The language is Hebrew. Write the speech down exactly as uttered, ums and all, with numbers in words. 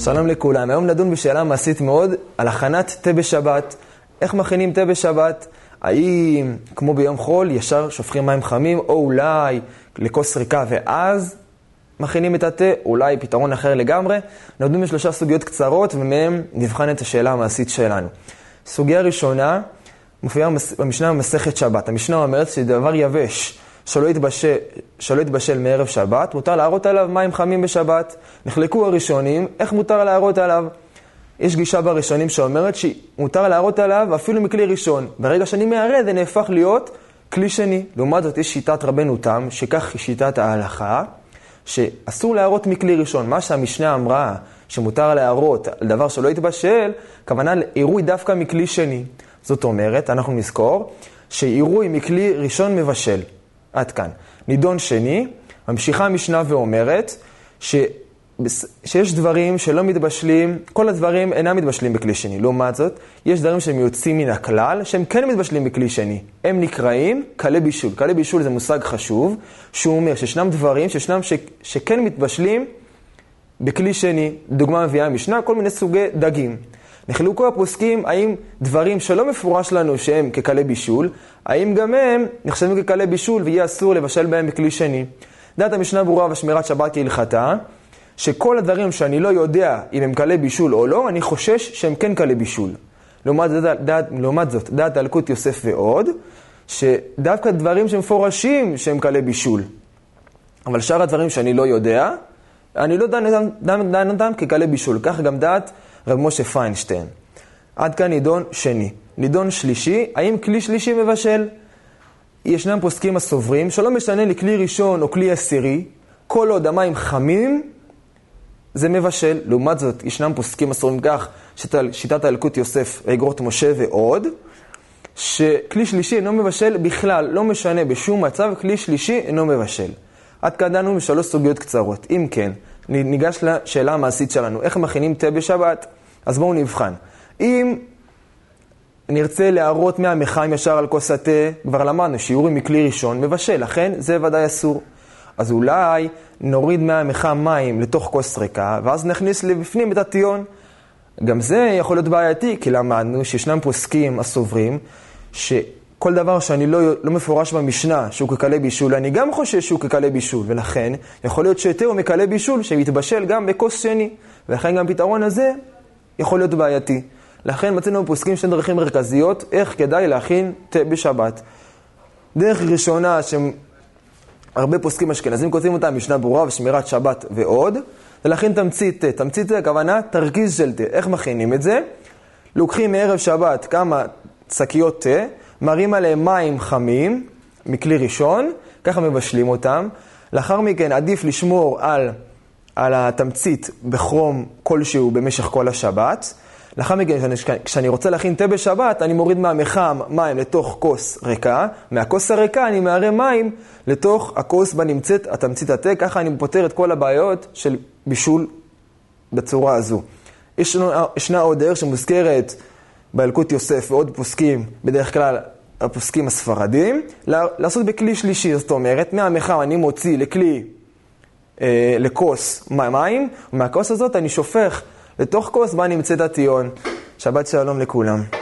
שלום לכולם, היום נדון בשאלה מעשית מאוד על הכנת תה בשבת. איך מכינים תה בשבת? האם כמו ביום חול ישר שופכים מים חמים, או אולי לכוס ריקה ואז מכינים את התה, אולי פתרון אחר לגמרי. נדון בשלושה סוגיות קצרות ומהם נבחן את השאלה המעשית שלנו. סוגיה ראשונה מופיעה במשנה במסכת שבת. המשנה אומרת שדבר יבש שלא יתבשל, שלא יתבשל מערב שבת, מותר להראות עליו מים חמים בשבת. נחלקו הראשונים, איך מותר להראות עליו? יש גישה בראשונים שאומרת שמותר להראות עליו אפילו מכלי ראשון. ברגע שאני מערה זה נהפך להיות כלי שני. לעומת זאת יש שיטת רבנו תם, שכך היא שיטת ההלכה, שאסור להראות מכלי ראשון. מה שהמשנה אמרה, שמותר להראות על דבר שלא יתבשל, כוונה לעירוי דווקא מכלי שני. זאת אומרת, אנחנו נזכור שעירוי מכלי ראשון מבשל. עד כאן. נידון שני, ממשיכה המשנה ואומרת ש... שיש דברים שלא מתבשלים, כל הדברים אינם מתבשלים בכלי שני. לעומת זאת, יש דברים שהם יוצאים מן הכלל, שהם כן מתבשלים בכלי שני. הם נקראים קלי בישול. קלי בישול זה מושג חשוב, שהוא אומר שישנם דברים שישנם ש... שכן מתבשלים בכלי שני. דוגמה מביאה המשנה, כל מיני סוגי דגים. נחלקו הפוסקים, האם דברים שלא מפורש לנו שהם כקלי בישול, האם גם הם נחשבים כקלי בישול ויהיה אסור לבשל בהם בכלי שני. דעת המשנה ברורה ושמירת שבת כהלכתה, שכל הדברים שאני לא יודע אם הם קלי בישול או לא, אני חושש שהם כן קלי בישול. לעומת, דעת, לעומת זאת, דעת אלקוט יוסף ועוד, שדווקא דברים שמפורשים שהם קלי בישול. אבל שאר הדברים שאני לא יודע, אני לא דן, דן, דן אותם כקלי בישול. כך גם דעת רב משה פיינשטיין. עד כאן נידון שני. נידון שלישי, האם כלי שלישי מבשל? ישנם פוסקים הסוברים שלא משנה לי כלי ראשון או כלי עשירי, כל עוד המים חמים זה מבשל. לעומת זאת, ישנם פוסקים הסוברים כך, שיטת האלקוט יוסף, אגרות משה ועוד, שכלי שלישי אינו מבשל בכלל, לא משנה בשום מצב, כלי שלישי אינו מבשל. עד כאן דנו בשלוש סוגיות קצרות. אם כן, ניגש לשאלה המעשית שלנו, איך מכינים תה בשבת? אז בואו נבחן. אם נרצה להראות מהמחיים ישר על כוס התה, כבר למדנו שיעורים מכלי ראשון מבשל, לכן זה ודאי אסור. אז אולי נוריד מהמחם מים לתוך כוס ריקה, ואז נכניס לבפנים את הטיון. גם זה יכול להיות בעייתי, כי למדנו שישנם פוסקים הסוברים, שכל דבר שאני לא, לא מפורש במשנה שהוא כקלי בישול, אני גם חושש שהוא כקלי בישול, ולכן יכול להיות שתה הוא מקלי בישול שיתבשל גם בכוס שני, ולכן גם פתרון הזה יכול להיות בעייתי. לכן מצאנו פוסקים שתי דרכים מרכזיות, איך כדאי להכין תה בשבת. דרך ראשונה, שהרבה פוסקים אשכנזים כותבים אותה, משנה ברורה ושמירת שבת ועוד, זה להכין תמצית תה. תמצית תה, הכוונה תרכיז של תה. איך מכינים את זה? לוקחים מערב שבת כמה שקיות תה, מרים עליהם מים חמים, מכלי ראשון, ככה מבשלים אותם. לאחר מכן עדיף לשמור על, על התמצית בכרום כלשהו במשך כל השבת. לאחר מכן, כשאני רוצה להכין תה בשבת, אני מוריד מהמחם מים לתוך כוס ריקה. מהכוס הריקה אני מערה מים לתוך הכוס בה נמצאת התמצית התה. ככה אני פותר את כל הבעיות של בישול בצורה הזו. ישנה, ישנה עוד דרך שמוזכרת באלקוט יוסף ועוד פוסקים, בדרך כלל הפוסקים הספרדים, לעשות בכלי שלישי. זאת אומרת, מהמחם אני מוציא לכלי, אה, לכוס מים, ומהכוס הזאת אני שופך לתוך כוס בה נמצאת הטיון. שבת שלום לכולם.